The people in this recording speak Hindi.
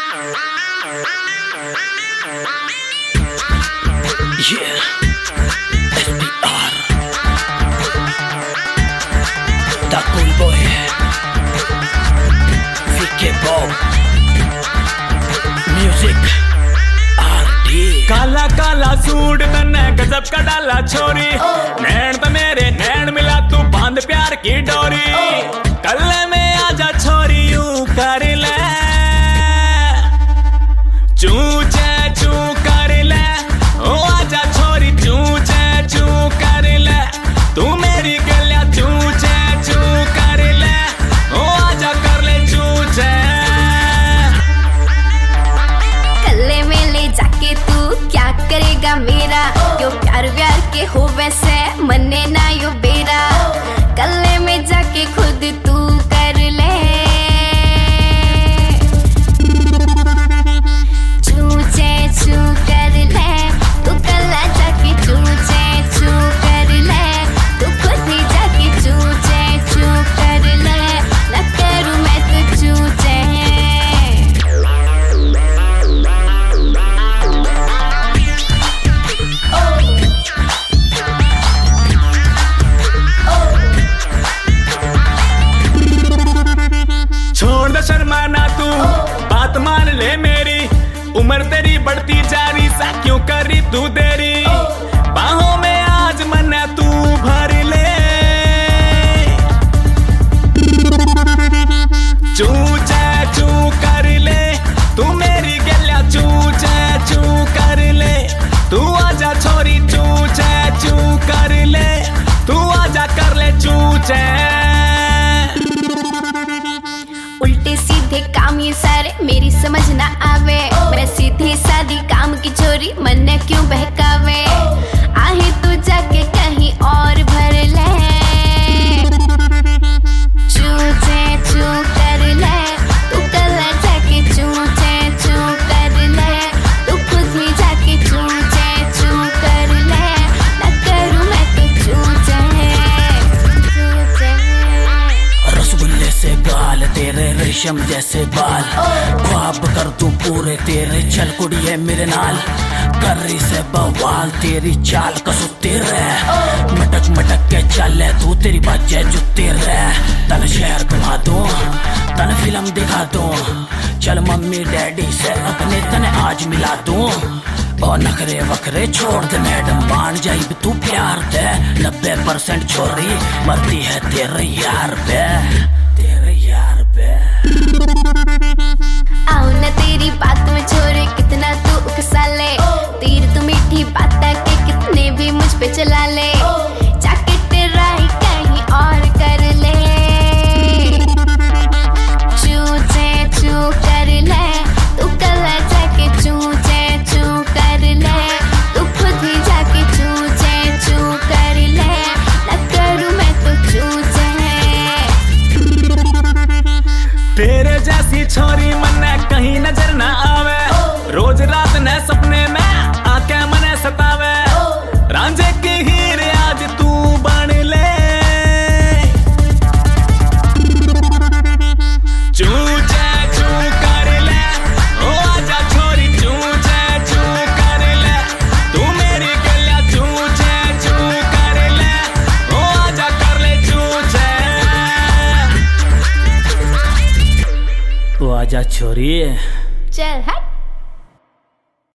Yeah, SPR, the cool boy, VK Bob, music, RD। काला काला सूट तन्ने गजब का डाला छोरी, नैन तो मेरे नैन मिला तू बांध प्यार की डोरी। कल्ले में आजा छोरी यूं कर ले, चूचे चू कर ले, ओ आजा छोरी चूचे चू कर ले, तू मेरी गलिया चूचे चू कर ले, ओ आजा कर ले चूचे। कल्ले में ले जाके तू क्या करेगा मेरा, यो प्यार व्यार के हो वैसे मन्ने ना यो बेरा। कल्ले में जाके खुद तू कर ले, चूचे चू कर ले, तू कल्ला जाके चूचे चू कर ले, तू खुद ही जाके चूचे चू कर ले, ना करूँ मैं तो चूचे। छोड़ दे शर्माना तू, बात मान ले मेरी, उम्र तेरी बढ़ती जा रही सा क्यों करी तू देरी। बाहों में आज मना तू भर ले, चूचे चू कर ले, तू मेरी गलिया चूचे चू कर ले, तू आजा छोरी चूचे चू कर ले, तू आजा कर ले चूचे। उल्टे सीधे काम ये सारे मेरी समझ ना आवे, मैं सीधे सादी काम की चोरी मन ने क्यों बहकावे। आहे तू जाके कहीं और भर ले, चूचे चू कर ले, तू कल्ला जाके चूचे चू कर ले, तू खुद ही जाके चूचे चू कर ले, ना करूँ मैं तो चूचे चूचे। रसगुल्ले से गाल तेरे, रेशम जैसे बाल, ख्वाब कर तू पूरे तेरे, चल कुड़िए मेरे नाल। कर्री से बवाल तेरी चाल कसुती रह, मटक मटक के चले तू, तेरी बच्चे जुत्ती रह। तन शहर घुमा दूं, तन फिल्म दिखा दूं, चल मम्मी डैडी से अपने तने आज मिला दूं। और नखरे वखरे छोड़ दे मैडम, मान जाई तू प्यार दे। 90% छोरी मरती है तेरे यार पे, तेरे यार पे। आओ ना तेरी बात में छोरे कितना तू उकसा ले, तीर तू मीठी बात के कितने भी मुझ पे चला ले, जाके तेरा ही कहीं और कर ले, चूचे चू कर ले, तू कल्ला जाके चूचे चू कर ले, तू खुद ही जाके चूचे चू कर ले, ना करूँ मैं तो चूचे। तेरे जैसी छोरी मन्ने कहीं नजर ना आवे, रोज रात ने सपने में आके मने सतावे। रांझे की हीर आज तू बन ले, चूचे चू कर ले, ओ आजा छोरी चूचे चू कर ले, तू मेरी गलिया चूचे चू कर ले, ओ आजा कर ले चूचे। तू आजा छोरी। चल हट।